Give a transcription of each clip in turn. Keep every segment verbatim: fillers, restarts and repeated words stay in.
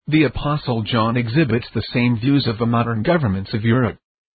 the Apostle John exhibits the same views of the modern governments of Europe.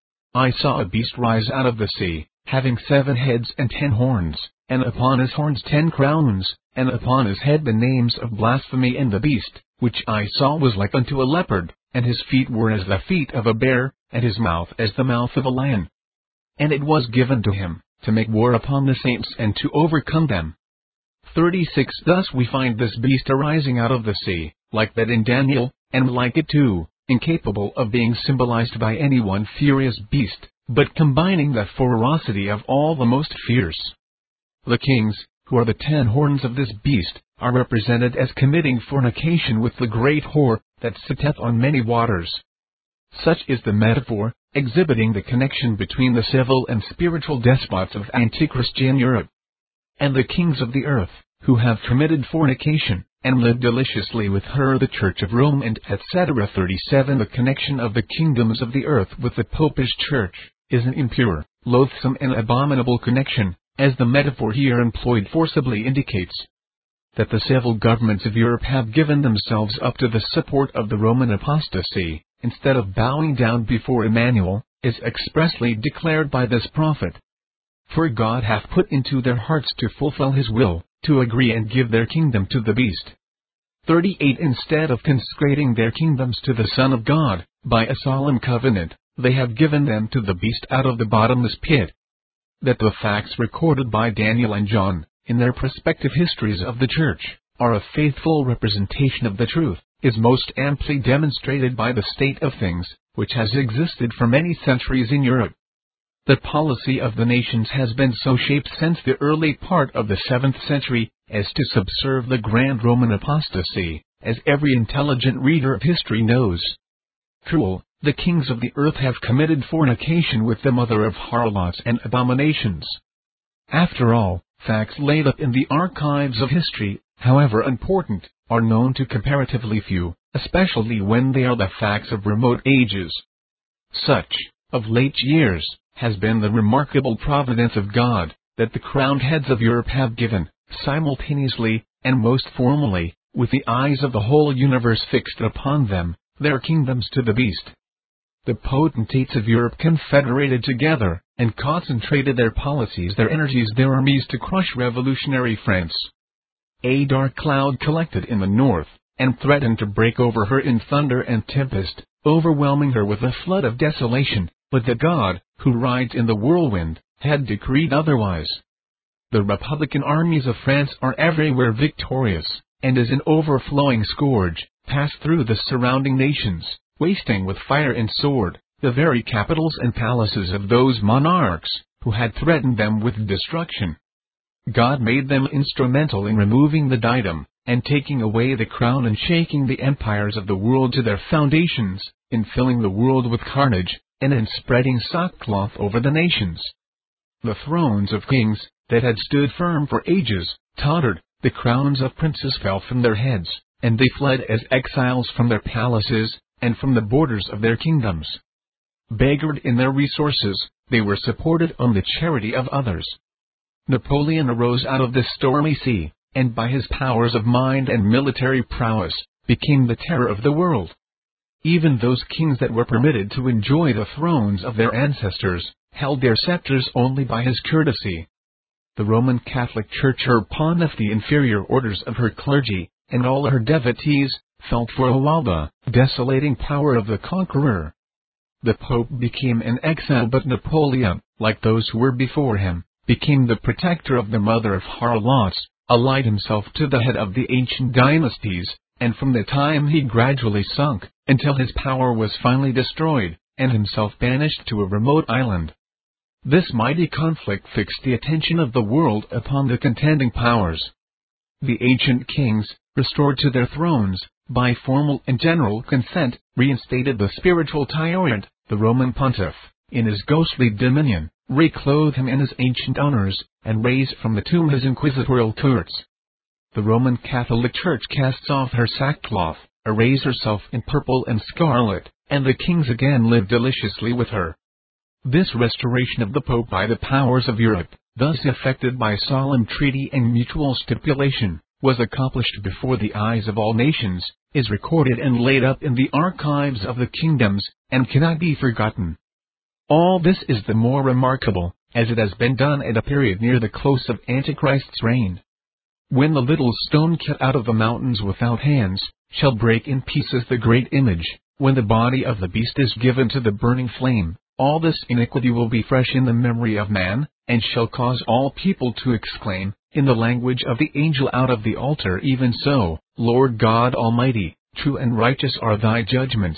I saw a beast rise out of the sea, having seven heads and ten horns, and upon his horns ten crowns, and upon his head the names of blasphemy. And the beast, which I saw, was like unto a leopard, and his feet were as the feet of a bear, and his mouth as the mouth of a lion. And it was given to him to make war upon the saints and to overcome them. thirty-six Thus we find this beast arising out of the sea, like that in Daniel, and like it too, incapable of being symbolized by any one furious beast, but combining the ferocity of all the most fierce. The kings, who are the ten horns of this beast, are represented as committing fornication with the great whore that sitteth on many waters. Such is the metaphor, exhibiting the connection between the civil and spiritual despots of anti-Christian Europe and the kings of the earth, who have committed fornication, and lived deliciously with her, the Church of Rome, and et cetera. thirty-seven The connection of the kingdoms of the earth with the Popish Church is an impure, loathsome and abominable connection, as the metaphor here employed forcibly indicates. That the civil governments of Europe have given themselves up to the support of the Roman apostasy, instead of bowing down before Emmanuel, is expressly declared by this prophet. For God hath put into their hearts to fulfill his will, to agree and give their kingdom to the beast. thirty-eight Instead of consecrating their kingdoms to the Son of God, by a solemn covenant, they have given them to the beast out of the bottomless pit. That the facts recorded by Daniel and John, in their respective histories of the Church, are a faithful representation of the truth, is most amply demonstrated by the state of things, which has existed for many centuries in Europe. The policy of the nations has been so shaped since the early part of the seventh century, as to subserve the grand Roman apostasy, as every intelligent reader of history knows. True, the kings of the earth have committed fornication with the mother of harlots and abominations. After all, facts laid up in the archives of history, however important, are known to comparatively few, especially when they are the facts of remote ages. Such, of late years, has been the remarkable providence of God, that the crowned heads of Europe have given, simultaneously, and most formally, with the eyes of the whole universe fixed upon them, their kingdoms to the beast. The potentates of Europe confederated together, and concentrated their policies, their energies, their armies to crush revolutionary France. A dark cloud collected in the north, and threatened to break over her in thunder and tempest, overwhelming her with a flood of desolation, but the God, who rides in the whirlwind, had decreed otherwise. The Republican armies of France are everywhere victorious, and as an overflowing scourge, pass through the surrounding nations, wasting with fire and sword the very capitals and palaces of those monarchs who had threatened them with destruction. God made them instrumental in removing the diadem, and taking away the crown, and shaking the empires of the world to their foundations, in filling the world with carnage, and in spreading sackcloth over the nations. The thrones of kings, that had stood firm for ages, tottered, the crowns of princes fell from their heads, and they fled as exiles from their palaces, and from the borders of their kingdoms. Beggared in their resources, they were supported on the charity of others. Napoleon arose out of this stormy sea, and by his powers of mind and military prowess, became the terror of the world. Even those kings that were permitted to enjoy the thrones of their ancestors, held their scepters only by his courtesy. The Roman Catholic Church upon the inferior orders of her clergy, and all her devotees, felt for a while the desolating power of the conqueror. The Pope became an exile, but Napoleon, like those who were before him, became the protector of the mother of harlots, allied himself to the head of the ancient dynasties, and from the time he gradually sunk, until his power was finally destroyed, and himself banished to a remote island. This mighty conflict fixed the attention of the world upon the contending powers. The ancient kings, restored to their thrones, by formal and general consent, reinstated the spiritual tyrant, the Roman pontiff, in his ghostly dominion, reclothed him in his ancient honors, and raised from the tomb his inquisitorial courts. The Roman Catholic Church casts off her sackcloth, arrays herself in purple and scarlet, and the kings again live deliciously with her. This restoration of the Pope by the powers of Europe, thus effected by solemn treaty and mutual stipulation, was accomplished before the eyes of all nations, is recorded and laid up in the archives of the kingdoms, and cannot be forgotten. All this is the more remarkable, as it has been done at a period near the close of Antichrist's reign. When the little stone cut out of the mountains without hands shall break in pieces the great image, when the body of the beast is given to the burning flame, all this iniquity will be fresh in the memory of man, and shall cause all people to exclaim, in the language of the angel out of the altar, even so, Lord God Almighty, true and righteous are thy judgments.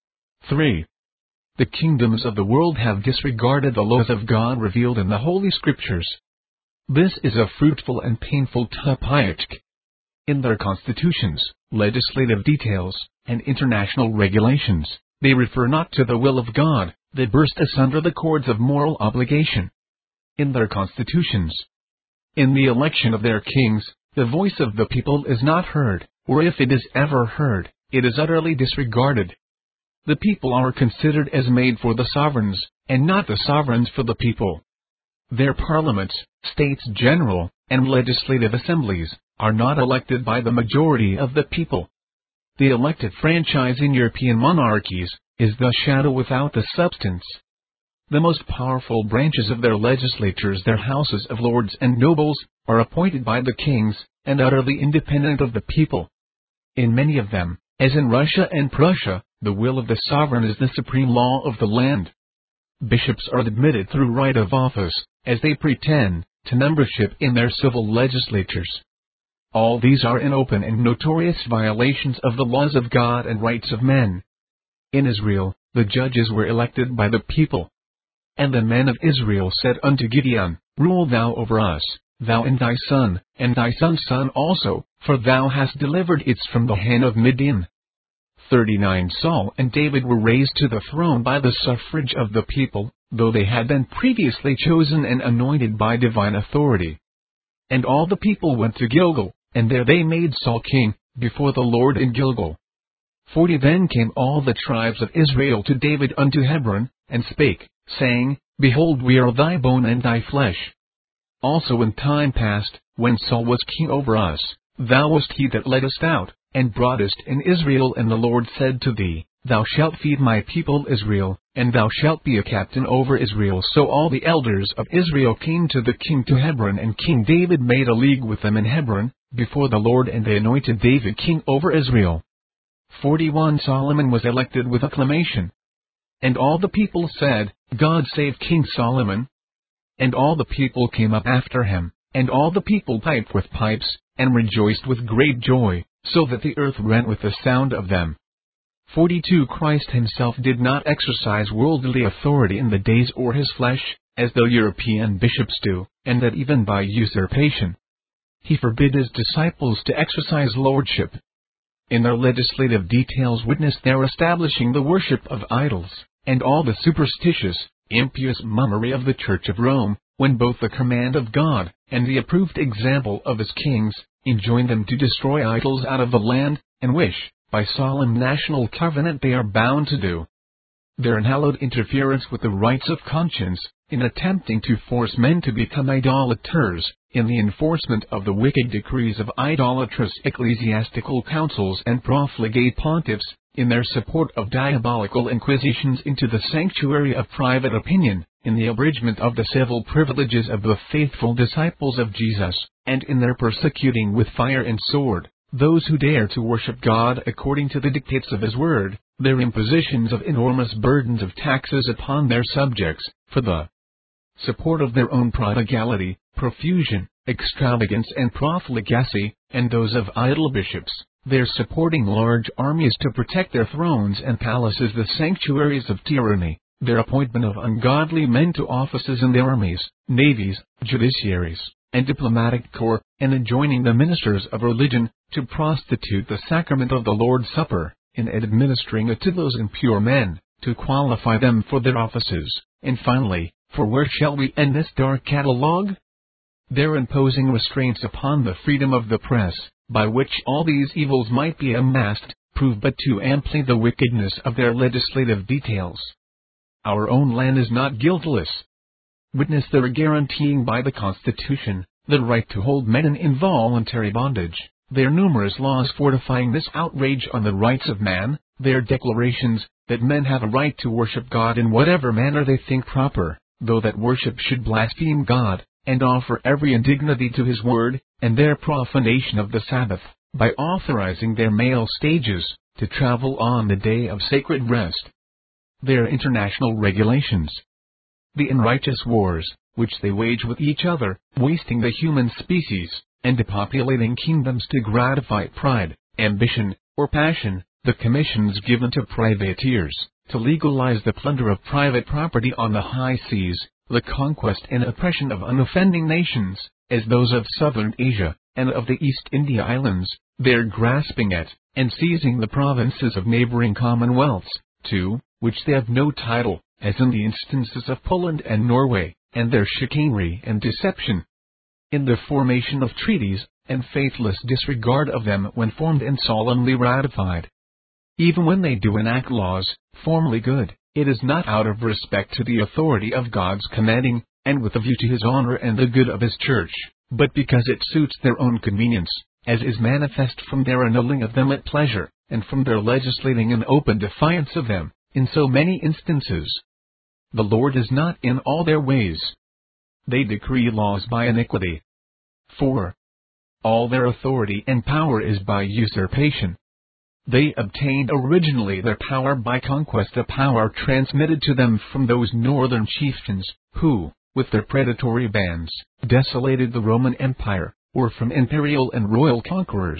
three. The kingdoms of the world have disregarded the laws of God revealed in the Holy Scriptures. This is a fruitful and painful tapayach. In their constitutions, legislative details, and international regulations, they refer not to the will of God, they burst asunder the cords of moral obligation. In their constitutions, in the election of their kings, the voice of the people is not heard, or if it is ever heard, it is utterly disregarded. The people are considered as made for the sovereigns, and not the sovereigns for the people. Their parliaments, states general, and legislative assemblies, are not elected by the majority of the people. The elected franchise in European monarchies is the shadow without the substance. The most powerful branches of their legislatures, their houses of lords and nobles, are appointed by the kings, and utterly independent of the people. In many of them, as in Russia and Prussia, the will of the sovereign is the supreme law of the land. Bishops are admitted through right of office, as they pretend, to membership in their civil legislatures. All these are in open and notorious violations of the laws of God and rights of men. In Israel, the judges were elected by the people. And the men of Israel said unto Gideon, Rule thou over us, thou and thy son, and thy son's son also, for thou hast delivered us from the hand of Midian. thirty-nine Saul and David were raised to the throne by the suffrage of the people, though they had been previously chosen and anointed by divine authority. And all the people went to Gilgal, and there they made Saul king, before the Lord in Gilgal. Forty Then came all the tribes of Israel to David unto Hebron, and spake, saying, Behold, we are thy bone and thy flesh. Also in time past, when Saul was king over us, thou wast he that led us out, and broughtest in Israel, and the Lord said to thee, Thou shalt feed my people Israel, and thou shalt be a captain over Israel. So all the elders of Israel came to the king to Hebron, and King David made a league with them in Hebron, before the Lord, and they anointed David king over Israel. forty-one Solomon was elected with acclamation. And all the people said, God save King Solomon. And all the people came up after him, and all the people piped with pipes, and rejoiced with great joy, so that the earth rent with the sound of them. forty-two Christ himself did not exercise worldly authority in the days or his flesh, as the European bishops do, and that even by usurpation. He forbid his disciples to exercise lordship. In their legislative details witness their establishing the worship of idols, and all the superstitious, impious mummery of the Church of Rome, when both the command of God, and the approved example of his kings, enjoin them to destroy idols out of the land, and which, by solemn national covenant they are bound to do. Their unhallowed interference with the rights of conscience, in attempting to force men to become idolaters, in the enforcement of the wicked decrees of idolatrous ecclesiastical councils and profligate pontiffs, in their support of diabolical inquisitions into the sanctuary of private opinion, in the abridgment of the civil privileges of the faithful disciples of Jesus, and in their persecuting with fire and sword those who dare to worship God according to the dictates of His word, their impositions of enormous burdens of taxes upon their subjects, for the support of their own prodigality, profusion, extravagance and profligacy, and those of idle bishops, their supporting large armies to protect their thrones and palaces, the sanctuaries of tyranny, their appointment of ungodly men to offices in the armies, navies, judiciaries, and diplomatic corps, and enjoining the ministers of religion to prostitute the sacrament of the Lord's Supper, in administering it to those impure men, to qualify them for their offices, and finally, for where shall we end this dark catalogue? Their imposing restraints upon the freedom of the press, by which all these evils might be amassed, prove but too amply the wickedness of their legislative details. Our own land is not guiltless. Witness their guaranteeing by the Constitution, the right to hold men in involuntary bondage, their numerous laws fortifying this outrage on the rights of man, their declarations that men have a right to worship God in whatever manner they think proper, though that worship should blaspheme God, and offer every indignity to His word, and their profanation of the Sabbath, by authorizing their mail stages to travel on the day of sacred rest. Their international regulations. The unrighteous wars, which they wage with each other, wasting the human species, and depopulating kingdoms to gratify pride, ambition, or passion, the commissions given to privateers, to legalize the plunder of private property on the high seas, the conquest and oppression of unoffending nations, as those of southern Asia, and of the East India Islands, their grasping at, and seizing the provinces of neighboring commonwealths, to which they have no title, as in the instances of Poland and Norway, and their chicanery and deception in the formation of treaties, and faithless disregard of them when formed and solemnly ratified. Even when they do enact laws, formally good, it is not out of respect to the authority of God's commanding, and with a view to His honor and the good of His church, but because it suits their own convenience, as is manifest from their annulling of them at pleasure, and from their legislating in open defiance of them, in so many instances. The Lord is not in all their ways. They decree laws by iniquity. four. All their authority and power is by usurpation. They obtained originally their power by conquest, a power transmitted to them from those northern chieftains, who, with their predatory bands, desolated the Roman Empire, or from imperial and royal conquerors.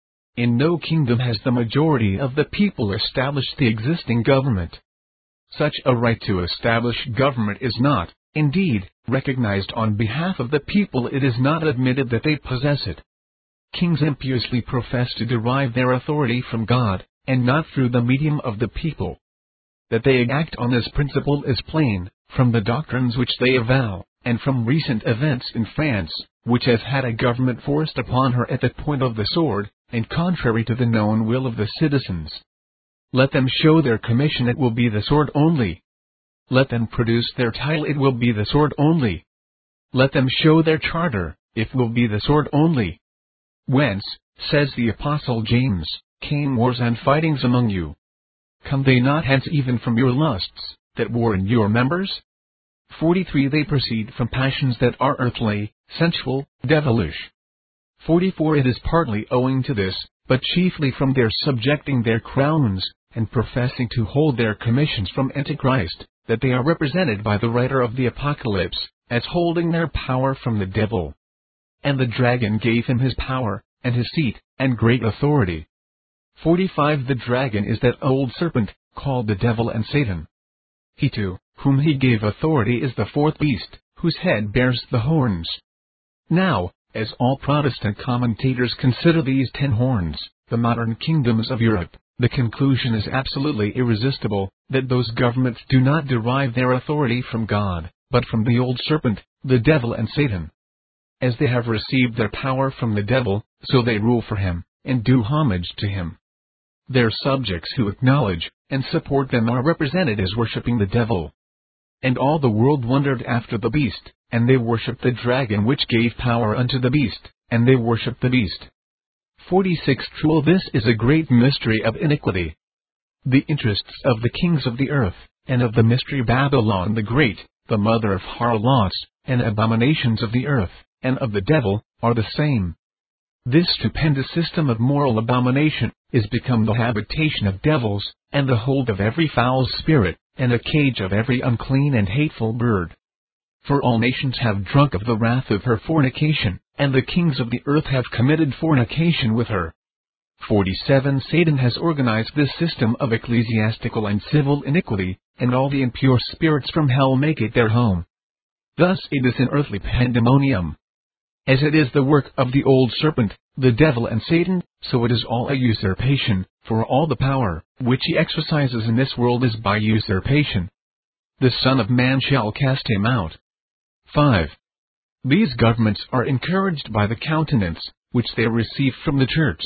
In no kingdom has the majority of the people established the existing government. Such a right to establish government is not, indeed, recognized on behalf of the people. It is not admitted that they possess it. Kings impiously profess to derive their authority from God, and not through the medium of the people. That they act on this principle is plain, from the doctrines which they avow, and from recent events in France, which has had a government forced upon her at the point of the sword, and contrary to the known will of the citizens. Let them show their commission, it will be the sword only. Let them produce their title, it will be the sword only. Let them show their charter, it will be the sword only. Whence, says the Apostle James, came wars and fightings among you? Come they not hence even from your lusts, that war in your members? forty-three. They proceed from passions that are earthly, sensual, devilish. forty-four. It is partly owing to this, but chiefly from their subjecting their crowns, and professing to hold their commissions from Antichrist, that they are represented by the writer of the Apocalypse, as holding their power from the devil. And the dragon gave him his power, and his seat, and great authority. forty-five. The dragon is that old serpent, called the devil and Satan. He to whom he gave authority is the fourth beast, whose head bears the horns. Now, as all Protestant commentators consider these ten horns, the modern kingdoms of Europe, the conclusion is absolutely irresistible, that those governments do not derive their authority from God, but from the old serpent, the devil and Satan. As they have received their power from the devil, so they rule for him, and do homage to him. Their subjects who acknowledge and support them are represented as worshipping the devil. And all the world wondered after the beast, and they worshipped the dragon which gave power unto the beast, and they worshipped the beast. forty-six. Truly this is a great mystery of iniquity. The interests of the kings of the earth, and of the mystery Babylon the Great, the mother of harlots, and abominations of the earth, and of the devil, are the same. This stupendous system of moral abomination is become the habitation of devils, and the hold of every foul spirit, and a cage of every unclean and hateful bird. For all nations have drunk of the wrath of her fornication, and the kings of the earth have committed fornication with her. forty-seven. Satan has organized this system of ecclesiastical and civil iniquity, and all the impure spirits from hell make it their home. Thus it is an earthly pandemonium. As it is the work of the old serpent, the devil and Satan, so it is all a usurpation, for all the power which he exercises in this world is by usurpation. The Son of Man shall cast him out. five. These governments are encouraged by the countenance which they receive from the Church.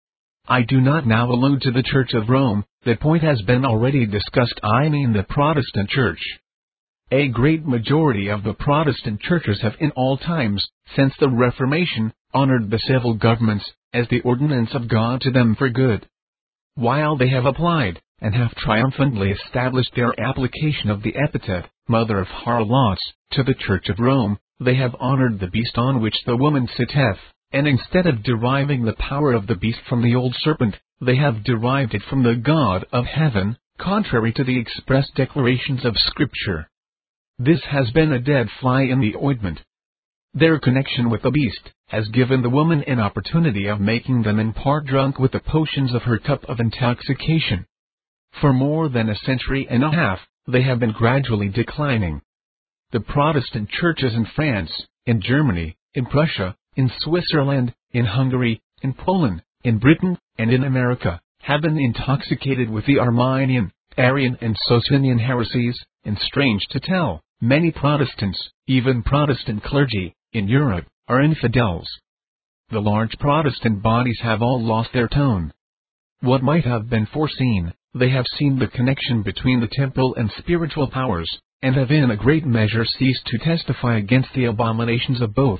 I do not now allude to the Church of Rome, that point has been already discussed, I mean the Protestant Church. A great majority of the Protestant churches have in all times, since the Reformation, honored the civil governments as the ordinance of God to them for good. While they have applied, and have triumphantly established their application of the epithet, Mother of Harlots, to the Church of Rome, they have honored the beast on which the woman sitteth, and instead of deriving the power of the beast from the old serpent, they have derived it from the God of heaven, contrary to the express declarations of Scripture. This has been a dead fly in the ointment. Their connection with the beast has given the woman an opportunity of making them in part drunk with the potions of her cup of intoxication. For more than a century and a half, they have been gradually declining. The Protestant churches in France, in Germany, in Prussia, in Switzerland, in Hungary, in Poland, in Britain, and in America, have been intoxicated with the Arminian, Arian and Socinian heresies, and strange to tell, many Protestants, even Protestant clergy, in Europe, are infidels. The large Protestant bodies have all lost their tone. What might have been foreseen, they have seen the connection between the temporal and spiritual powers, and have in a great measure ceased to testify against the abominations of both.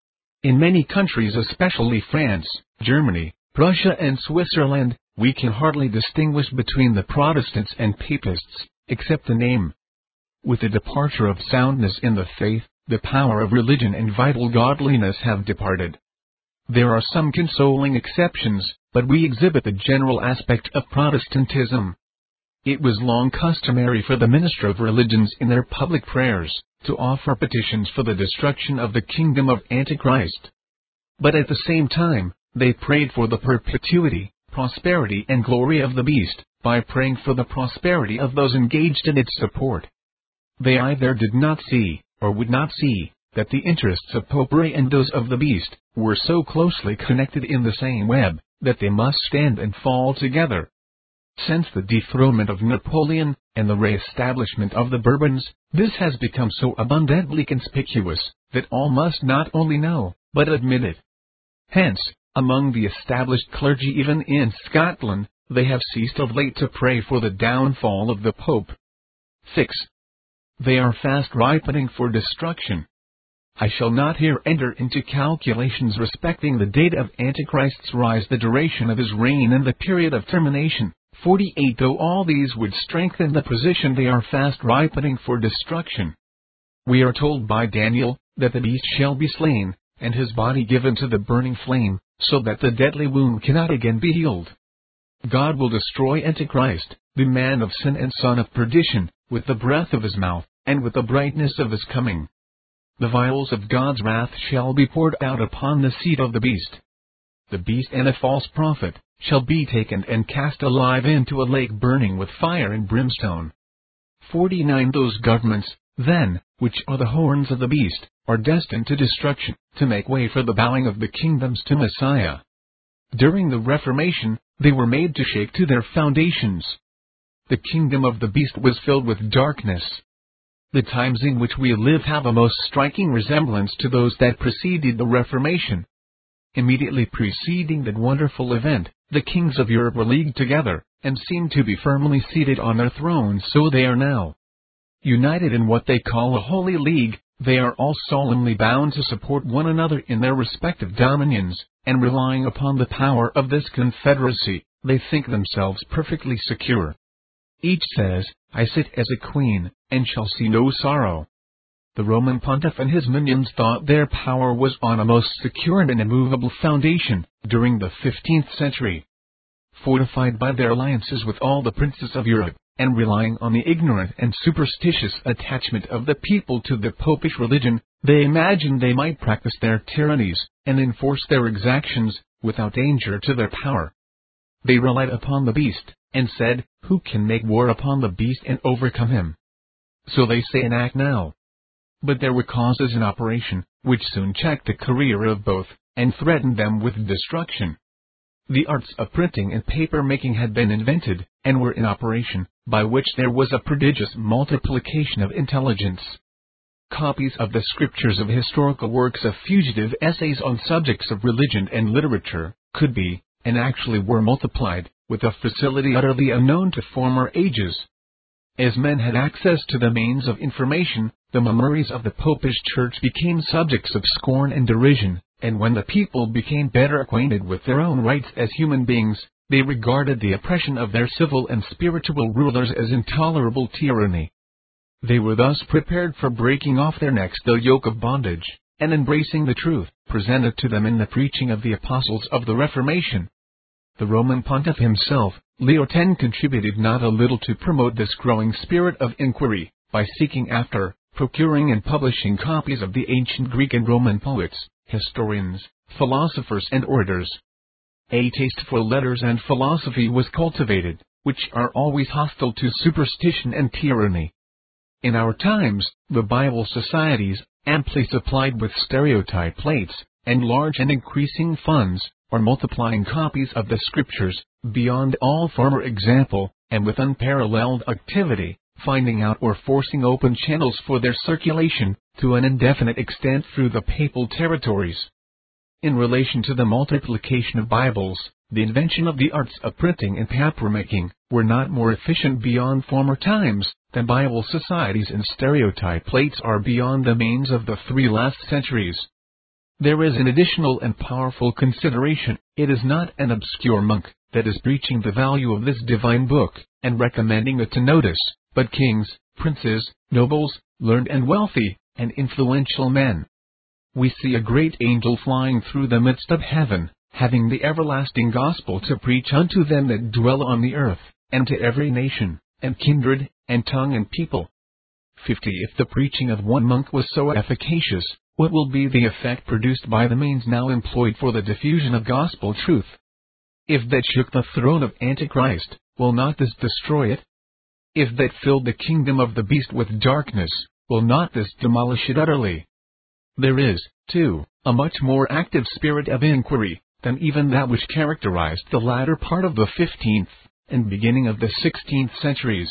In many countries, especially France, Germany, Prussia and Switzerland, we can hardly distinguish between the Protestants and Papists, except the name. With the departure of soundness in the faith, the power of religion and vital godliness have departed. There are some consoling exceptions, but we exhibit the general aspect of Protestantism. It was long customary for the minister of religions in their public prayers to offer petitions for the destruction of the kingdom of Antichrist. But at the same time, they prayed for the perpetuity, prosperity and glory of the beast, by praying for the prosperity of those engaged in its support. They either did not see, or would not see, that the interests of popery and those of the beast were so closely connected in the same web, that they must stand and fall together. Since the dethronement of Napoleon, and the re-establishment of the Bourbons, this has become so abundantly conspicuous, that all must not only know, but admit it. Hence, among the established clergy even in Scotland, they have ceased of late to pray for the downfall of the Pope. six. They are fast ripening for destruction. I shall not here enter into calculations respecting the date of Antichrist's rise, the duration of his reign, and the period of termination. forty-eight Though all these would strengthen the position, they are fast ripening for destruction. We are told by Daniel that the beast shall be slain, and his body given to the burning flame, so that the deadly wound cannot again be healed. God will destroy Antichrist, the man of sin and son of perdition, with the breath of his mouth, and with the brightness of his coming. The vials of God's wrath shall be poured out upon the seed of the beast. The beast and a false prophet shall be taken and cast alive into a lake burning with fire and brimstone. forty-nine Those governments, then, which are the horns of the beast, are destined to destruction, to make way for the bowing of the kingdoms to Messiah. During the Reformation, they were made to shake to their foundations. The kingdom of the beast was filled with darkness. The times in which we live have a most striking resemblance to those that preceded the Reformation. Immediately preceding that wonderful event, the kings of Europe were leagued together, and seemed to be firmly seated on their thrones. So they are now. United in what they call a holy league, they are all solemnly bound to support one another in their respective dominions, and relying upon the power of this confederacy, they think themselves perfectly secure. Each says, I sit as a queen, and shall see no sorrow. The Roman pontiff and his minions thought their power was on a most secure and immovable foundation, during the fifteenth century. Fortified by their alliances with all the princes of Europe, and relying on the ignorant and superstitious attachment of the people to the popish religion, they imagined they might practice their tyrannies, and enforce their exactions, without danger to their power. They relied upon the beast, and said, who can make war upon the beast and overcome him? So they say and act now. But there were causes in operation, which soon checked the career of both, and threatened them with destruction. The arts of printing and paper-making had been invented, and were in operation, by which there was a prodigious multiplication of intelligence. Copies of the scriptures, of historical works, of fugitive essays on subjects of religion and literature, could be, and actually were multiplied, with a facility utterly unknown to former ages. As men had access to the means of information, the mummeries of the Popish Church became subjects of scorn and derision, and when the people became better acquainted with their own rights as human beings, they regarded the oppression of their civil and spiritual rulers as intolerable tyranny. They were thus prepared for breaking off their necks the yoke of bondage, and embracing the truth presented to them in the preaching of the apostles of the Reformation. The Roman Pontiff himself, Leo the tenth, contributed not a little to promote this growing spirit of inquiry, by seeking after, procuring and publishing copies of the ancient Greek and Roman poets, historians, philosophers and orators. A taste for letters and philosophy was cultivated, which are always hostile to superstition and tyranny. In our times, the Bible societies, amply supplied with stereotype plates, and large and increasing funds, are multiplying copies of the Scriptures, beyond all former example, and with unparalleled activity, finding out or forcing open channels for their circulation, to an indefinite extent through the papal territories. In relation to the multiplication of Bibles, the invention of the arts of printing and papermaking were not more efficient beyond former times than Bible societies and stereotype plates are beyond the means of the three last centuries. There is an additional and powerful consideration. It is not an obscure monk that is preaching the value of this divine book, and recommending it to notice, but kings, princes, nobles, learned and wealthy, and influential men. We see a great angel flying through the midst of heaven, having the everlasting gospel to preach unto them that dwell on the earth, and to every nation, and kindred, and tongue and people. fifty. If the preaching of one monk was so efficacious, what will be the effect produced by the means now employed for the diffusion of gospel truth? If that shook the throne of Antichrist, will not this destroy it? If that filled the kingdom of the beast with darkness, will not this demolish it utterly? There is, too, a much more active spirit of inquiry than even that which characterized the latter part of the fifteenth and beginning of the sixteenth centuries.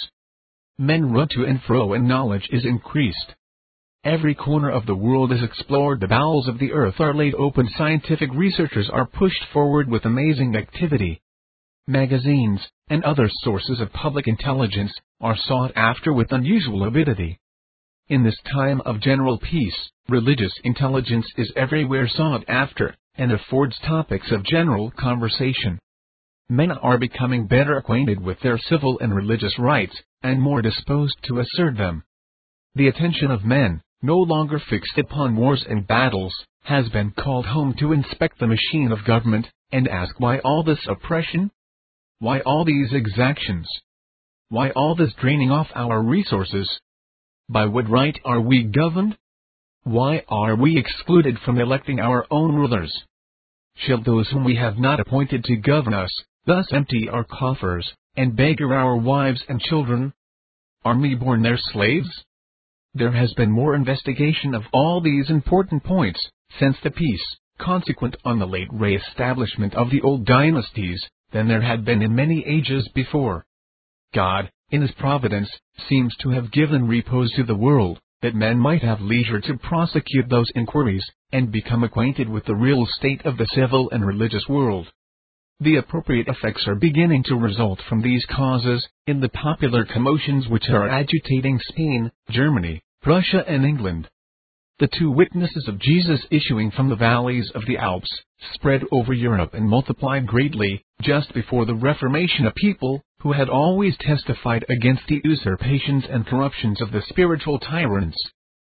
Men run to and fro, and knowledge is increased. Every corner of the world is explored, the bowels of the earth are laid open, scientific researchers are pushed forward with amazing activity. Magazines, and other sources of public intelligence, are sought after with unusual avidity. In this time of general peace, religious intelligence is everywhere sought after, and affords topics of general conversation. Men are becoming better acquainted with their civil and religious rights, and more disposed to assert them. The attention of men, no longer fixed upon wars and battles, has been called home to inspect the machine of government, and ask why all this oppression? Why all these exactions? Why all this draining off our resources? By what right are we governed? Why are we excluded from electing our own rulers? Shall those whom we have not appointed to govern us, thus empty our coffers, and beggar our wives and children? Are we born their slaves? There has been more investigation of all these important points, since the peace, consequent on the late re-establishment of the old dynasties, than there had been in many ages before. God, in His providence, seems to have given repose to the world, that men might have leisure to prosecute those inquiries, and become acquainted with the real state of the civil and religious world. The appropriate effects are beginning to result from these causes, in the popular commotions which are agitating Spain, Germany, Prussia and England. The two witnesses of Jesus issuing from the valleys of the Alps, spread over Europe and multiplied greatly, just before the Reformation, a people, who had always testified against the usurpations and corruptions of the spiritual tyrants.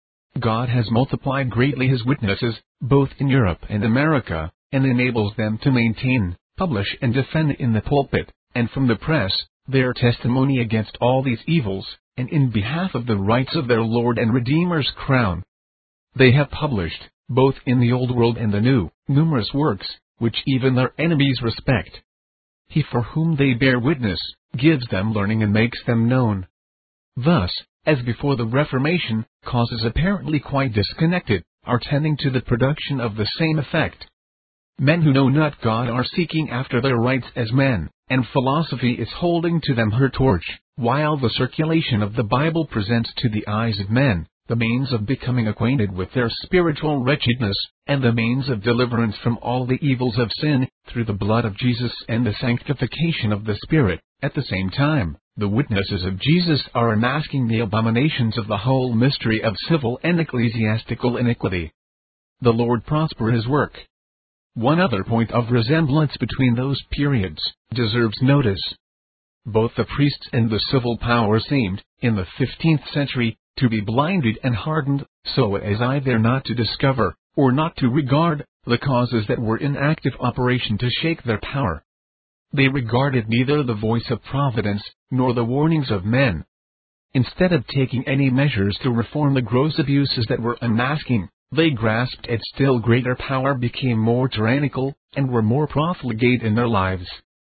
God has multiplied greatly His witnesses, both in Europe and America, and enables them to maintain, publish and defend in the pulpit, and from the press, their testimony against all these evils, and in behalf of the rights of their Lord and Redeemer's crown. They have published, both in the Old World and the New, numerous works, which even their enemies respect. He for whom they bear witness, gives them learning and makes them known. Thus, as before the Reformation, causes apparently quite disconnected, are tending to the production of the same effect. Men who know not God are seeking after their rights as men, and philosophy is holding to them her torch, while the circulation of the Bible presents to the eyes of men the means of becoming acquainted with their spiritual wretchedness, and the means of deliverance from all the evils of sin, through the blood of Jesus and the sanctification of the Spirit. At the same time, the witnesses of Jesus are unmasking the abominations of the whole mystery of civil and ecclesiastical iniquity. The Lord prosper His work. One other point of resemblance between those periods deserves notice. Both the priests and the civil power seemed, in the fifteenth century, to be blinded and hardened, so as either not to discover, or not to regard, the causes that were in active operation to shake their power. They regarded neither the voice of providence, nor the warnings of men. Instead of taking any measures to reform the gross abuses that were unmasking, they grasped at still greater power, became more tyrannical, and were more profligate in their lives.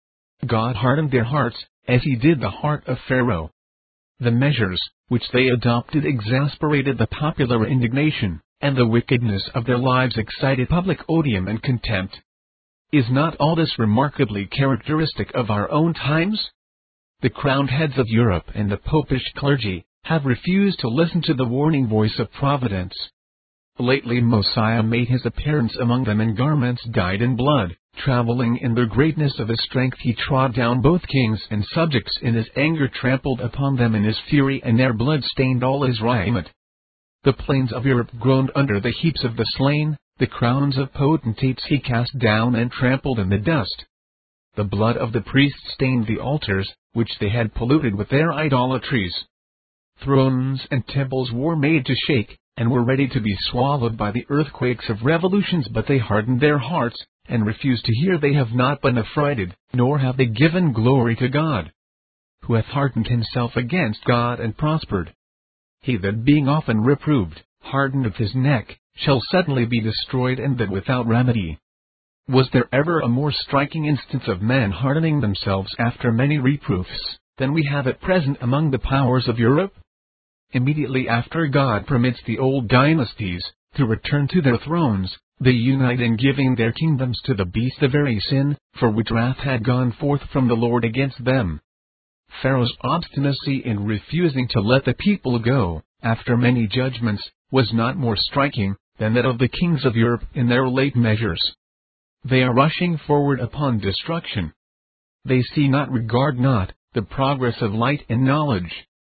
God hardened their hearts, as He did the heart of Pharaoh. The measures which they adopted exasperated the popular indignation, and the wickedness of their lives excited public odium and contempt. Is not all this remarkably characteristic of our own times? The crowned heads of Europe and the popish clergy have refused to listen to the warning voice of providence. Lately Mosiah made his appearance among them in garments dyed in blood. Traveling in the greatness of His strength, He trod down both kings and subjects. In His anger trampled upon them, in His fury and their blood stained all His raiment. The plains of Europe groaned under the heaps of the slain. The crowns of potentates He cast down and trampled in the dust. The blood of the priests stained the altars, which they had polluted with their idolatries. Thrones and temples were made to shake, and were ready to be swallowed by the earthquakes of revolutions, but they hardened their hearts, and refused to hear. They have not been affrighted, nor have they given glory to God. Who hath hardened himself against God and prospered? He that being often reproved, hardeneth his neck, shall suddenly be destroyed, and that without remedy. Was there ever a more striking instance of men hardening themselves after many reproofs, than we have at present among the powers of Europe? Immediately after God permits the old dynasties to return to their thrones, they unite in giving their kingdoms to the beast, the very sin for which wrath had gone forth from the Lord against them. Pharaoh's obstinacy in refusing to let the people go, after many judgments, was not more striking than that of the kings of Europe in their late measures. They are rushing forward upon destruction. They see not, regard not, the progress of light and knowledge.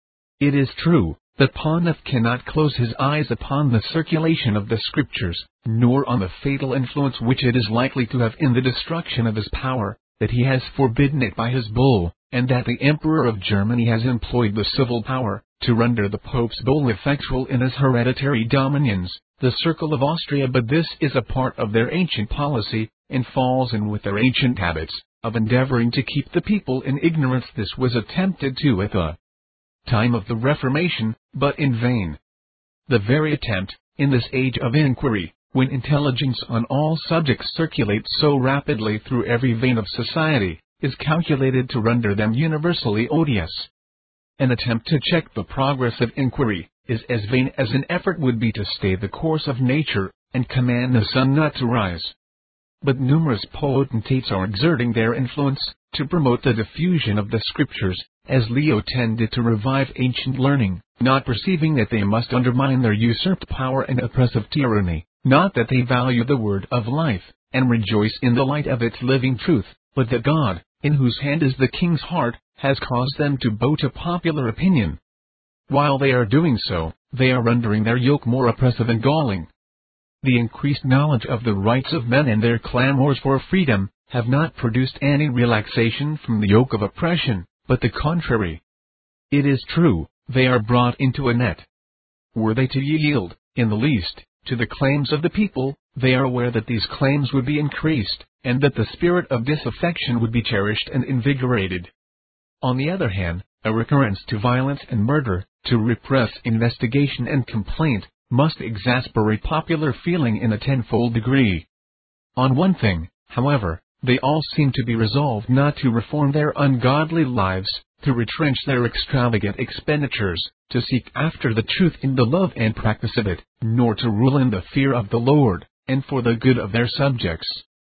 It is true that Pontiff cannot close his eyes upon the circulation of the Scriptures, nor on the fatal influence which it is likely to have in the destruction of his power, that he has forbidden it by his bull, and that the Emperor of Germany has employed the civil power to render the Pope's bull effectual in his hereditary dominions, the circle of Austria. But this is a part of their ancient policy, and falls in with their ancient habits of endeavoring to keep the people in ignorance. This was attempted too at the time of the Reformation, but in vain. The very attempt, in this age of inquiry, when intelligence on all subjects circulates so rapidly through every vein of society, is calculated to render them universally odious. An attempt to check the progress of inquiry is as vain as an effort would be to stay the course of nature, and command the sun not to rise. But numerous potentates are exerting their influence to promote the diffusion of the Scriptures, as Leo tended to revive ancient learning, not perceiving that they must undermine their usurped power and oppressive tyranny, not that they value the word of life, and rejoice in the light of its living truth, but that God, in whose hand is the king's heart, has caused them to bow to popular opinion. While they are doing so, they are rendering their yoke more oppressive and galling. The increased knowledge of the rights of men and their clamors for freedom have not produced any relaxation from the yoke of oppression, but the contrary. It is true, they are brought into a net. Were they to yield, in the least, to the claims of the people, they are aware that these claims would be increased, and that the spirit of disaffection would be cherished and invigorated. On the other hand, a recurrence to violence and murder, to repress investigation and complaint, must exasperate popular feeling in a tenfold degree. On one thing, however, they all seem to be resolved: not to reform their ungodly lives, to retrench their extravagant expenditures, to seek after the truth in the love and practice of it, nor to rule in the fear of the Lord, and for the good of their subjects.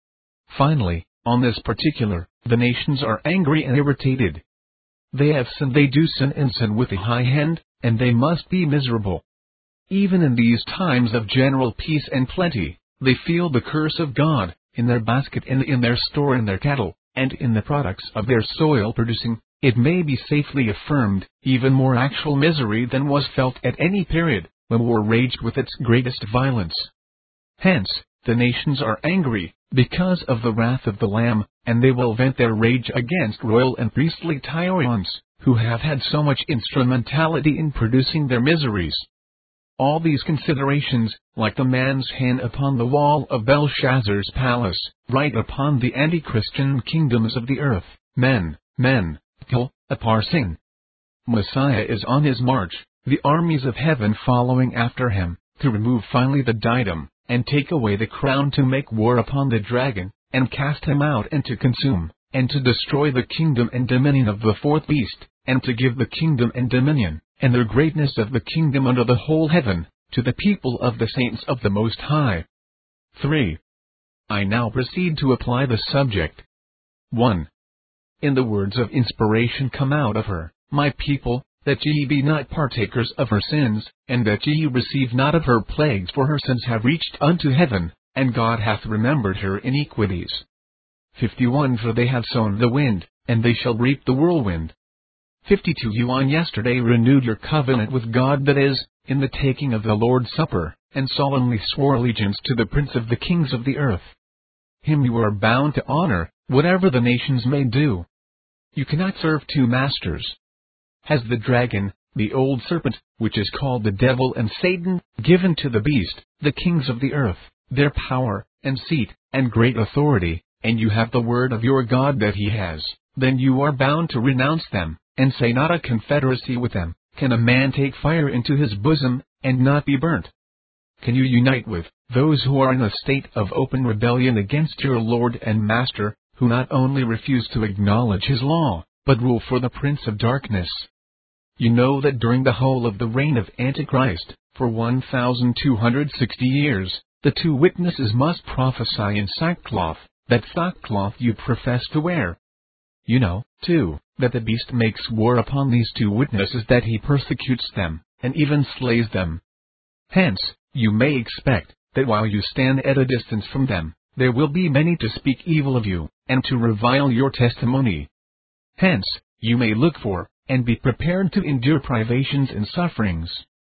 Finally, on this particular, the nations are angry and irritated. They have sinned, they do sin, and sin with a high hand, and they must be miserable. Even in these times of general peace and plenty, they feel the curse of God, in their basket and in their store, in their cattle, and in the products of their soil, producing, it may be safely affirmed, even more actual misery than was felt at any period when war raged with its greatest violence. Hence, the nations are angry, because of the wrath of the Lamb, and they will vent their rage against royal and priestly tyrants, who have had so much instrumentality in producing their miseries. All these considerations, like the man's hand upon the wall of Belshazzar's palace, write upon the anti-Christian kingdoms of the earth. Men, men, till, aparsin. Messiah is on his march, the armies of heaven following after him, to remove finally the diadem, and take away the crown, to make war upon the dragon, and cast him out, and to consume, and to destroy the kingdom and dominion of the fourth beast, and to give the kingdom and dominion, and the greatness of the kingdom under the whole heaven, to the people of the saints of the Most High. three. I now proceed to apply the subject. one. In the words of inspiration come out of her, my people, that ye be not partakers of her sins, and that ye receive not of her plagues, for her sins have reached unto heaven, and God hath remembered her iniquities. fifty-one For they have sown the wind, and they shall reap the whirlwind. fifty-two You on yesterday renewed your covenant with God, that is, in the taking of the Lord's Supper, and solemnly swore allegiance to the Prince of the kings of the earth. Him you are bound to honor, whatever the nations may do. You cannot serve two masters. Has the dragon, the old serpent, which is called the devil and Satan, given to the beast, the kings of the earth, their power, and seat, and great authority, and you have the word of your God that he has, then you are bound to renounce them, and say not a confederacy with them. Can a man take fire into his bosom, and not be burnt? Can you unite with those who are in a state of open rebellion against your Lord and Master, who not only refuse to acknowledge his law, but rule for the Prince of Darkness? You know that during the whole of the reign of Antichrist, for one thousand two hundred sixty years, the two witnesses must prophesy in sackcloth, that sackcloth you profess to wear. You know, too, that the beast makes war upon these two witnesses, that he persecutes them, and even slays them. Hence, you may expect, that while you stand at a distance from them, there will be many to speak evil of you, and to revile your testimony. Hence, you may look for, and be prepared to endure privations and sufferings.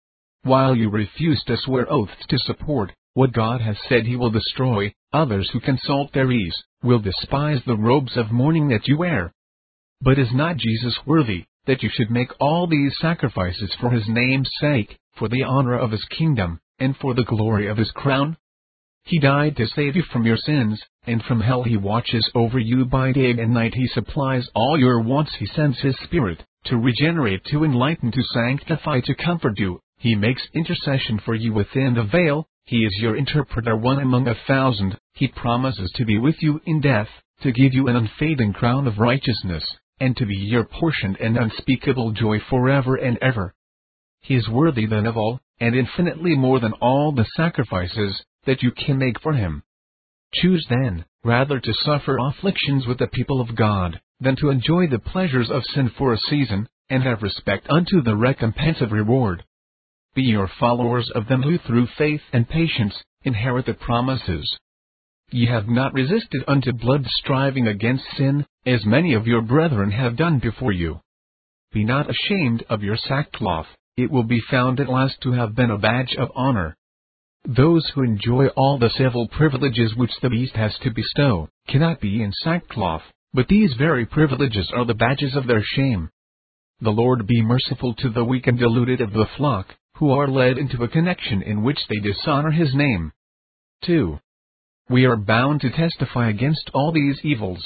While you refuse to swear oaths to support what God has said he will destroy, others who consult their ease, will despise the robes of mourning that you wear. But is not Jesus worthy, that you should make all these sacrifices for his name's sake, for the honor of his kingdom, and for the glory of his crown? He died to save you from your sins, and from hell he watches over you by day and night. He supplies all your wants. He sends his Spirit, to regenerate, to enlighten, to sanctify, to comfort you. He makes intercession for you within the veil. He is your interpreter, one among a thousand. He promises to be with you in death, to give you an unfading crown of righteousness, and to be your portion and unspeakable joy forever and ever. He is worthy then of all, and infinitely more than all the sacrifices that you can make for him. Choose then, rather to suffer afflictions with the people of God, than to enjoy the pleasures of sin for a season, and have respect unto the recompense of reward. Be your followers of them who through faith and patience inherit the promises. Ye have not resisted unto blood, striving against sin, as many of your brethren have done before you. Be not ashamed of your sackcloth, it will be found at last to have been a badge of honor. Those who enjoy all the civil privileges which the beast has to bestow, cannot be in sackcloth, but these very privileges are the badges of their shame. The Lord be merciful to the weak and deluded of the flock, who are led into a connection in which they dishonor his name. two. We are bound to testify against all these evils.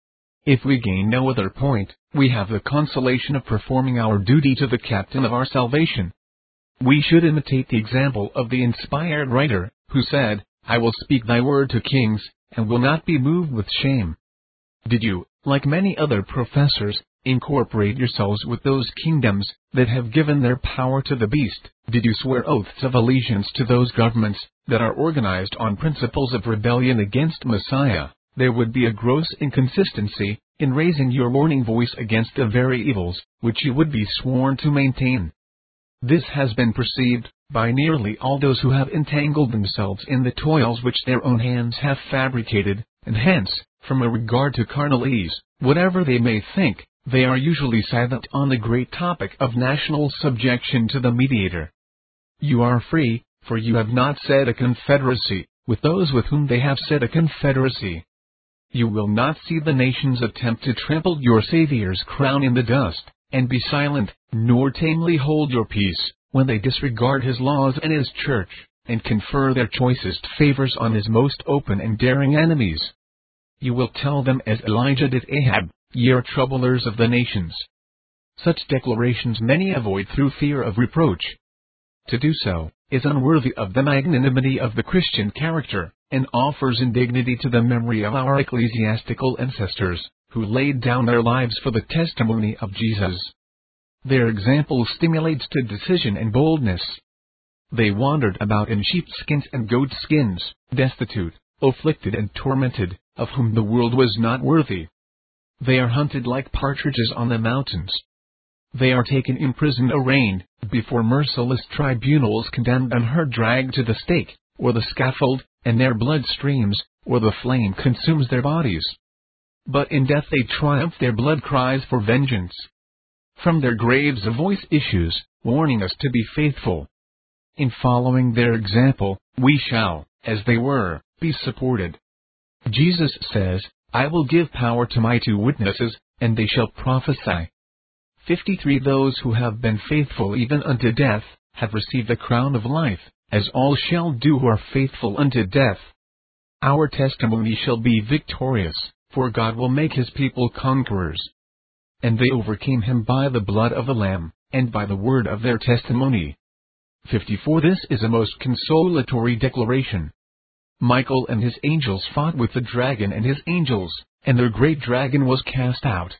If we gain no other point, we have the consolation of performing our duty to the Captain of our salvation. We should imitate the example of the inspired writer, who said, I will speak thy word to kings, and will not be moved with shame. Did you, like many other professors, incorporate yourselves with those kingdoms that have given their power to the beast? Did you swear oaths of allegiance to those governments that are organized on principles of rebellion against Messiah? There would be a gross inconsistency in raising your warning voice against the very evils which you would be sworn to maintain. This has been perceived by nearly all those who have entangled themselves in the toils which their own hands have fabricated, and hence, from a regard to carnal ease, whatever they may think, They are usually silent on the great topic of national subjection to the mediator. You are free, for you have not set a confederacy with those with whom they have set a confederacy. You will not see the nations attempt to trample your Savior's crown in the dust, and be silent, nor tamely hold your peace, when they disregard his laws and his church, and confer their choicest favors on his most open and daring enemies. You will tell them as Elijah did Ahab, "Ye are troublers of the nations." Such declarations many avoid through fear of reproach. To do so is unworthy of the magnanimity of the Christian character, and offers indignity to the memory of our ecclesiastical ancestors, who laid down their lives for the testimony of Jesus. Their example stimulates to decision and boldness. They wandered about in sheepskins and goatskins, destitute, afflicted and tormented, of whom the world was not worthy. They are hunted like partridges on the mountains. They are taken imprisoned, arraigned before merciless tribunals, condemned and heard, dragged to the stake, or the scaffold, and their blood streams, or the flame consumes their bodies. But in death they triumph, their blood cries for vengeance. From their graves a voice issues, warning us to be faithful. In following their example, we shall, as they were, be supported. Jesus says, "I will give power to my two witnesses, and they shall prophesy." fifty-three Those who have been faithful even unto death, have received the crown of life, as all shall do who are faithful unto death. Our testimony shall be victorious, for God will make his people conquerors. And they overcame him by the blood of the Lamb, and by the word of their testimony. fifty-four This is a most consolatory declaration. Michael and his angels fought with the dragon and his angels, and their great dragon was cast out.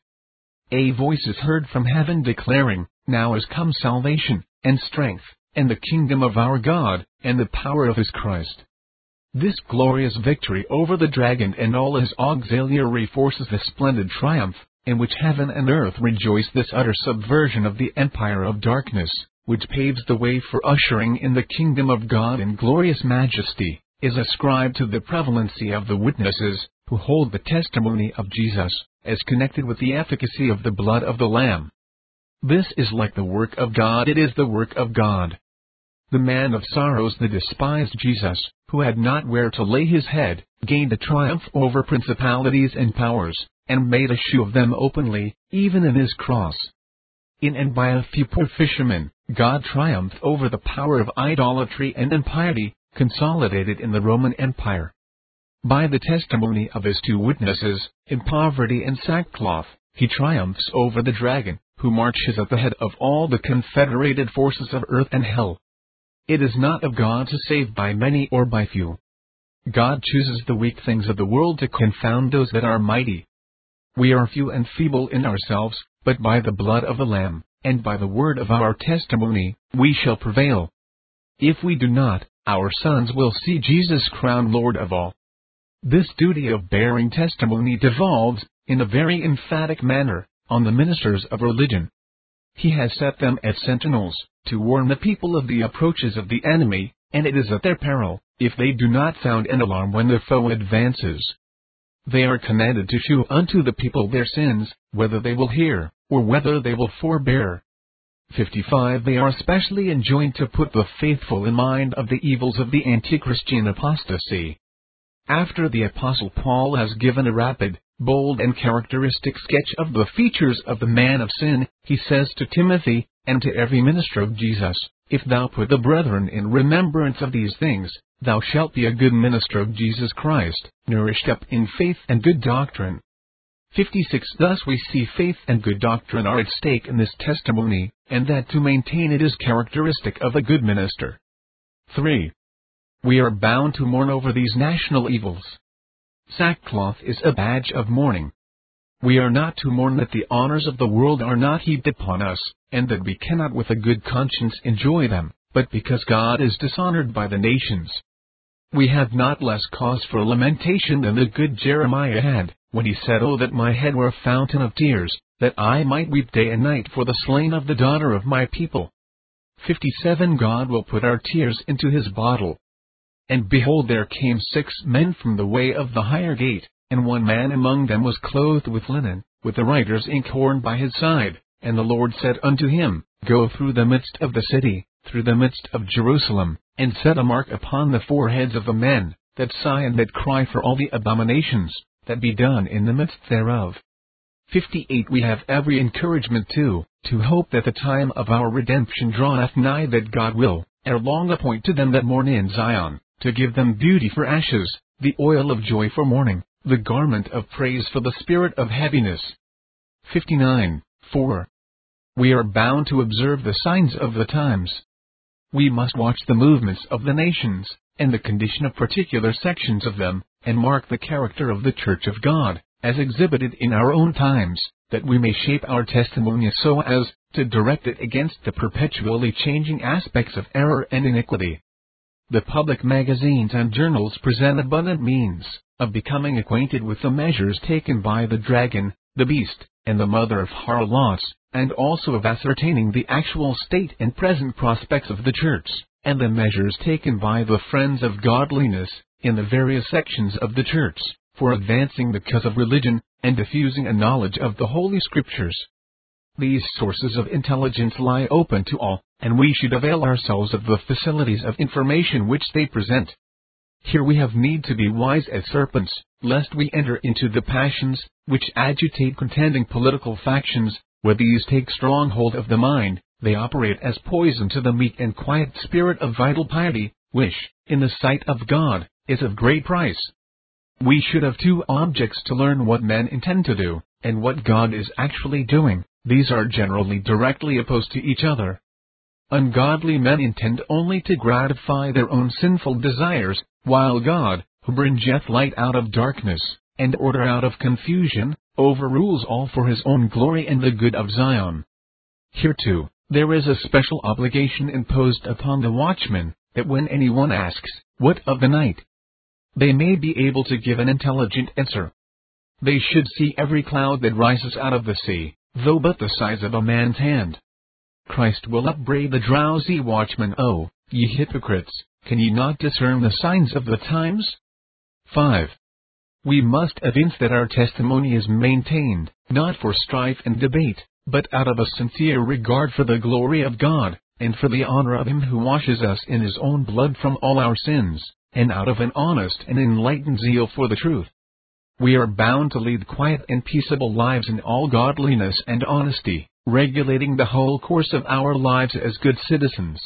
A voice is heard from heaven declaring, "Now is come salvation, and strength, and the kingdom of our God, and the power of his Christ." This glorious victory over the dragon and all his auxiliary forces, the splendid triumph, in which heaven and earth rejoice, this utter subversion of the empire of darkness, which paves the way for ushering in the kingdom of God in glorious majesty, is ascribed to the prevalency of the witnesses, who hold the testimony of Jesus, as connected with the efficacy of the blood of the Lamb. This is like the work of God, it is the work of God. The man of sorrows, the despised Jesus, who had not where to lay his head, gained a triumph over principalities and powers, and made a shoe of them openly, even in his cross. In and by a few poor fishermen, God triumphed over the power of idolatry and impiety, consolidated in the Roman Empire. By the testimony of his two witnesses, in poverty and sackcloth, he triumphs over the dragon, who marches at the head of all the confederated forces of earth and hell. It is not of God to save by many or by few. God chooses the weak things of the world to confound those that are mighty. We are few and feeble in ourselves, but by the blood of the Lamb, and by the word of our testimony, we shall prevail. If we do not, our sons will see Jesus crowned Lord of all. This duty of bearing testimony devolves, in a very emphatic manner, on the ministers of religion. He has set them as sentinels, to warn the people of the approaches of the enemy, and it is at their peril, if they do not sound an alarm when the foe advances. They are commanded to shew unto the people their sins, whether they will hear, or whether they will forbear. fifty-five They are especially enjoined to put the faithful in mind of the evils of the anti-Christian apostasy. After the Apostle Paul has given a rapid, bold and characteristic sketch of the features of the man of sin, he says to Timothy, and to every minister of Jesus, "If thou put the brethren in remembrance of these things, thou shalt be a good minister of Jesus Christ, nourished up in faith and good doctrine." fifty-six Thus we see faith and good doctrine are at stake in this testimony, and that to maintain it is characteristic of a good minister. three. We are bound to mourn over these national evils. Sackcloth is a badge of mourning. We are not to mourn that the honors of the world are not heaped upon us, and that we cannot with a good conscience enjoy them, but because God is dishonored by the nations. We have not less cause for lamentation than the good Jeremiah had, when he said, "Oh, that my head were a fountain of tears, that I might weep day and night for the slain of the daughter of my people." fifty-seven God will put our tears into his bottle. And behold, there came six men from the way of the higher gate, and one man among them was clothed with linen, with the writer's inkhorn by his side. And the Lord said unto him, Go through the midst of the city, through the midst of Jerusalem, and set a mark upon the foreheads of the men that sigh and that cry for all the abominations that be done in the midst thereof. fifty-eight We have every encouragement too, to hope that the time of our redemption draweth nigh, that God will ere long appoint to them that mourn in Zion, to give them beauty for ashes, the oil of joy for mourning, the garment of praise for the spirit of heaviness. fifty-nine four We are bound to observe the signs of the times. We must watch the movements of the nations, and the condition of particular sections of them, and mark the character of the Church of God, as exhibited in our own times, that we may shape our testimony so as to direct it against the perpetually changing aspects of error and iniquity. The public magazines and journals present abundant means of becoming acquainted with the measures taken by the dragon, the beast, and the mother of harlots, and also of ascertaining the actual state and present prospects of the church, and the measures taken by the friends of godliness, in the various sections of the church, for advancing the cause of religion, and diffusing a knowledge of the Holy Scriptures. These sources of intelligence lie open to all, and we should avail ourselves of the facilities of information which they present. Here we have need to be wise as serpents, lest we enter into the passions, which agitate contending political factions. Where these take strong hold of the mind, they operate as poison to the meek and quiet spirit of vital piety, which, in the sight of God, is of great price. We should have two objects to learn what men intend to do, and what God is actually doing. These are generally directly opposed to each other. Ungodly men intend only to gratify their own sinful desires, while God, who bringeth light out of darkness, and order out of confusion, overrules all for his own glory and the good of Zion. Here too, there is a special obligation imposed upon the watchmen, that when anyone asks, What of the night? They may be able to give an intelligent answer. They should see every cloud that rises out of the sea, though but the size of a man's hand. Christ will upbraid the drowsy watchmen. O, ye hypocrites, can ye not discern the signs of the times? five We must evince that our testimony is maintained, not for strife and debate, but out of a sincere regard for the glory of God, and for the honor of Him who washes us in His own blood from all our sins, and out of an honest and enlightened zeal for the truth. We are bound to lead quiet and peaceable lives in all godliness and honesty, regulating the whole course of our lives as good citizens.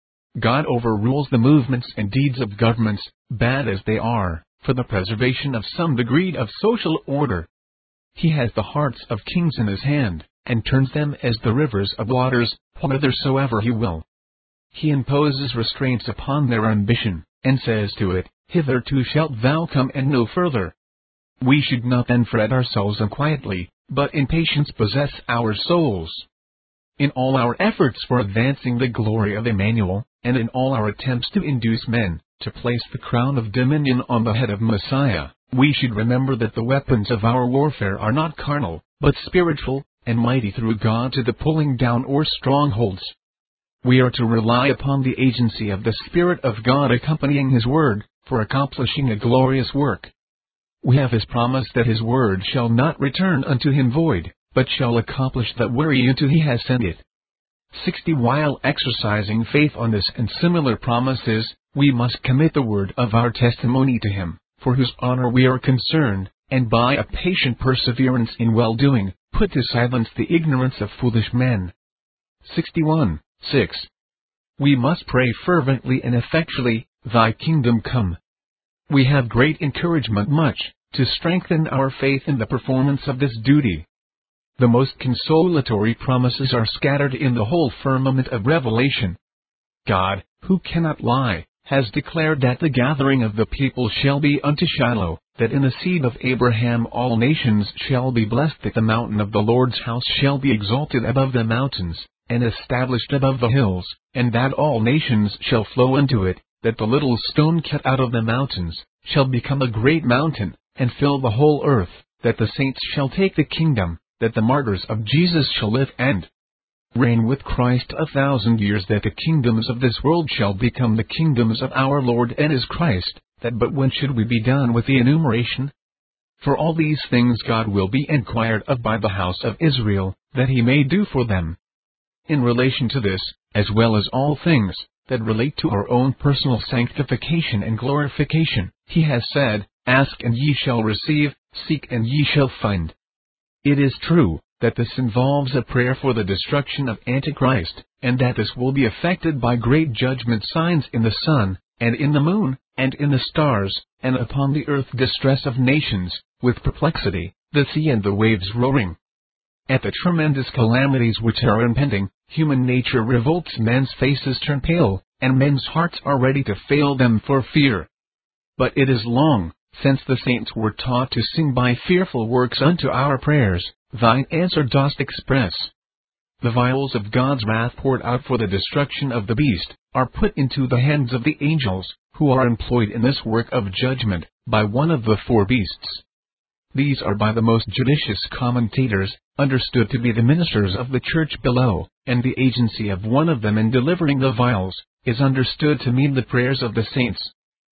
God overrules the movements and deeds of governments, bad as they are, for the preservation of some degree of social order. He has the hearts of kings in His hand, and turns them as the rivers of waters, whithersoever He will. He imposes restraints upon their ambition, and says to it, Hitherto shalt thou come and no further. We should not then fret ourselves unquietly, but in patience possess our souls. In all our efforts for advancing the glory of Emmanuel, and in all our attempts to induce men to place the crown of dominion on the head of Messiah, we should remember that the weapons of our warfare are not carnal, but spiritual, and mighty through God to the pulling down or strongholds. We are to rely upon the agency of the Spirit of God accompanying His word, for accomplishing a glorious work. We have His promise that His word shall not return unto Him void, but shall accomplish that whereunto He has sent it. sixty While exercising faith on this and similar promises, we must commit the word of our testimony to Him, for whose honor we are concerned, and by a patient perseverance in well-doing, put to silence the ignorance of foolish men. sixty-one six We must pray fervently and effectually, Thy kingdom come. We have great encouragement much to strengthen our faith in the performance of this duty. The most consolatory promises are scattered in the whole firmament of revelation. God, who cannot lie, has declared that the gathering of the people shall be unto Shiloh, that in the seed of Abraham all nations shall be blessed, that the mountain of the Lord's house shall be exalted above the mountains, and established above the hills, and that all nations shall flow into it, that the little stone cut out of the mountains shall become a great mountain, and fill the whole earth, that the saints shall take the kingdom, that the martyrs of Jesus shall live and reign with Christ a thousand years, that the kingdoms of this world shall become the kingdoms of our Lord and His Christ, that but when should we be done with the enumeration? For all these things God will be inquired of by the house of Israel, that he may do for them. In relation to this, as well as all things that relate to our own personal sanctification and glorification, he has said, Ask and ye shall receive, seek and ye shall find. It is true that this involves a prayer for the destruction of Antichrist, and that this will be effected by great judgment signs in the sun, and in the moon, and in the stars, and upon the earth distress of nations, with perplexity, the sea and the waves roaring. At the tremendous calamities which are impending, human nature revolts, men's faces turn pale, and men's hearts are ready to fail them for fear. But it is long since the saints were taught to sing by fearful works unto our prayers, thine answer dost express. The vials of God's wrath poured out for the destruction of the beast are put into the hands of the angels, who are employed in this work of judgment, by one of the four beasts. These are by the most judicious commentators understood to be the ministers of the church below, and the agency of one of them in delivering the vials is understood to mean the prayers of the saints.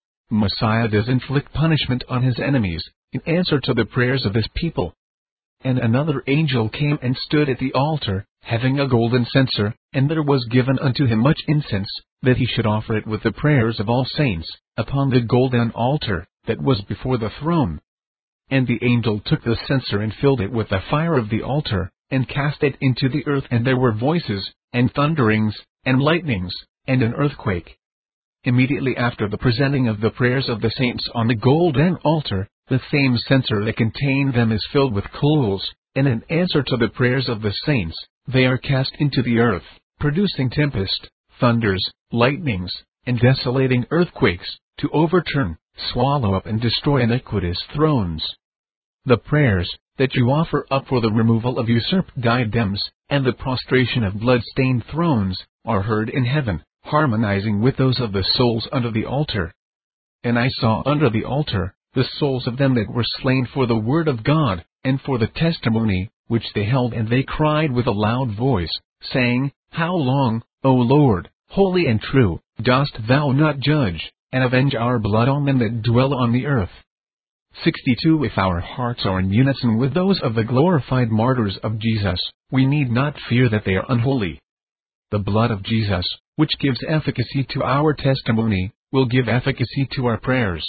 Messiah does inflict punishment on his enemies, in answer to the prayers of his people. And another angel came and stood at the altar, having a golden censer, and there was given unto him much incense, that he should offer it with the prayers of all saints, upon the golden altar, that was before the throne. And the angel took the censer and filled it with the fire of the altar, and cast it into the earth, and there were voices, and thunderings, and lightnings, and an earthquake. Immediately after the presenting of the prayers of the saints on the golden altar, the same censer that contained them is filled with coals, and in answer to the prayers of the saints, they are cast into the earth, producing tempest, thunders, lightnings, and desolating earthquakes, to overturn, swallow up and destroy iniquitous thrones. The prayers that you offer up for the removal of usurped diadems, and the prostration of blood-stained thrones, are heard in heaven, harmonizing with those of the souls under the altar. And I saw under the altar the souls of them that were slain for the word of God, and for the testimony which they held, and they cried with a loud voice, saying, How long, O Lord, holy and true, dost thou not judge, and avenge our blood on them that dwell on the earth? sixty-two If our hearts are in unison with those of the glorified martyrs of Jesus, we need not fear that they are unholy. The blood of Jesus, which gives efficacy to our testimony, will give efficacy to our prayers.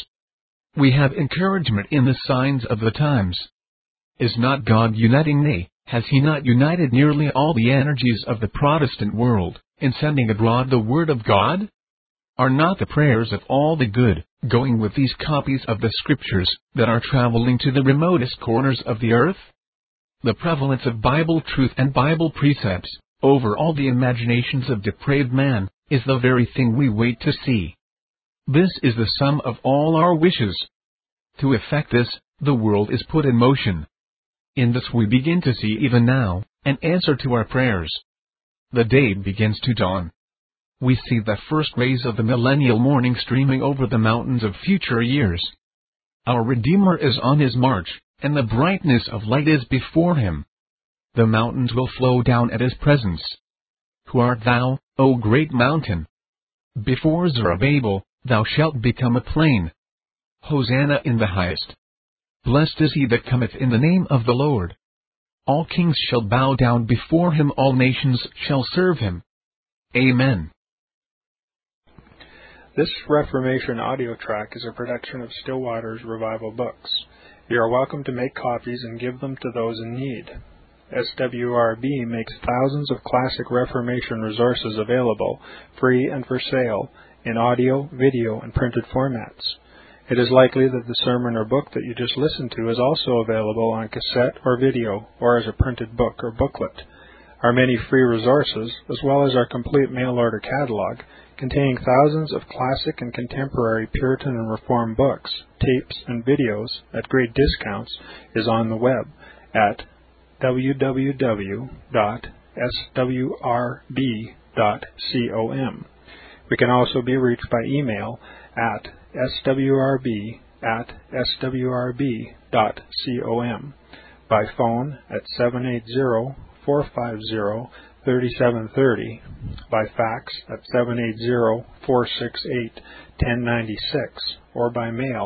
We have encouragement in the signs of the times. Is not God uniting, nay, has he not united nearly all the energies of the Protestant world, in sending abroad the word of God? Are not the prayers of all the good, going with these copies of the Scriptures, that are traveling to the remotest corners of the earth? The prevalence of Bible truth and Bible precepts, over all the imaginations of depraved man, is the very thing we wait to see. This is the sum of all our wishes. To effect this, the world is put in motion. In this we begin to see even now an answer to our prayers. The day begins to dawn. We see the first rays of the millennial morning streaming over the mountains of future years. Our Redeemer is on his march, and the brightness of light is before him. The mountains will flow down at his presence. Who art thou, O great mountain? Before Zerubbabel, thou shalt become a plain. Hosanna in the highest. Blessed is he that cometh in the name of the Lord. All kings shall bow down before him, all nations shall serve him. Amen. This Reformation audio track is a production of Still Waters Revival Books. You are welcome to make copies and give them to those in need. S W R B makes thousands of classic Reformation resources available, free and for sale, in audio, video, and printed formats. It is likely that the sermon or book that you just listened to is also available on cassette or video, or as a printed book or booklet. Our many free resources, as well as our complete mail-order catalog, containing thousands of classic and contemporary Puritan and Reformed books, tapes, and videos at great discounts, is on the web at w w w dot s w r b dot com. We can also be reached by email at s w r b at s w r b dot com, by phone at seven eight zero, four five zero, three seven three zero, by fax at seven eight zero, four six eight, one zero nine six, or by mail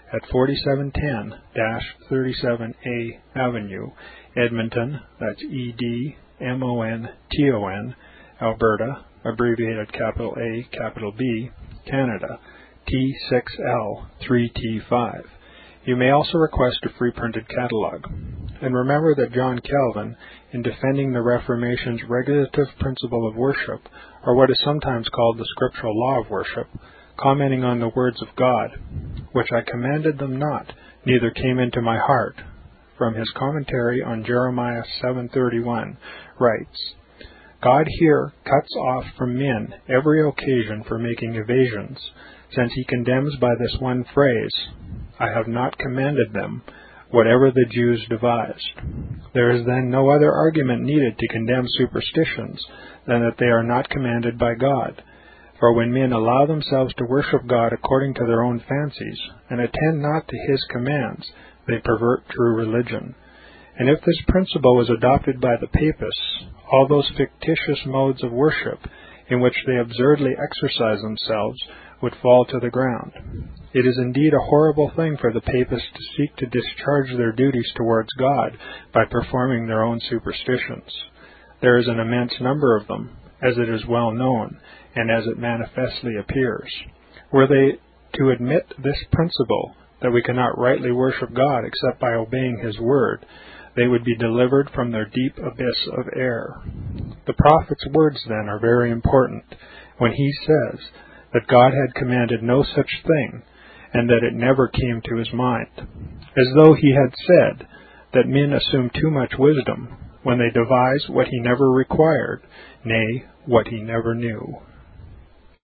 at forty-seven ten thirty-seven A Avenue, Edmonton, that's E D M O N T O N, Alberta, abbreviated capital A, capital B, Canada, T six L three T five. You may also request a free printed catalog. And remember that John Calvin, in defending the Reformation's regulative principle of worship, or what is sometimes called the scriptural law of worship, commenting on the words of God, which I commanded them not, neither came into my heart, from his commentary on Jeremiah seven thirty-one, writes, God here cuts off from men every occasion for making evasions, since he condemns by this one phrase, I have not commanded them, whatever the Jews devised. There is then no other argument needed to condemn superstitions than that they are not commanded by God. For when men allow themselves to worship God according to their own fancies, and attend not to his commands, they pervert true religion. And if this principle was adopted by the Papists, all those fictitious modes of worship in which they absurdly exercise themselves would fall to the ground. It is indeed a horrible thing for the Papists to seek to discharge their duties towards God by performing their own superstitions. There is an immense number of them, as it is well known, and as it manifestly appears. Were they to admit this principle, that we cannot rightly worship God except by obeying his word, they would be delivered from their deep abyss of error. The prophet's words, then, are very important, when he says that God had commanded no such thing, and that it never came to his mind, as though he had said that men assume too much wisdom when they devise what he never required, nay, what he never knew.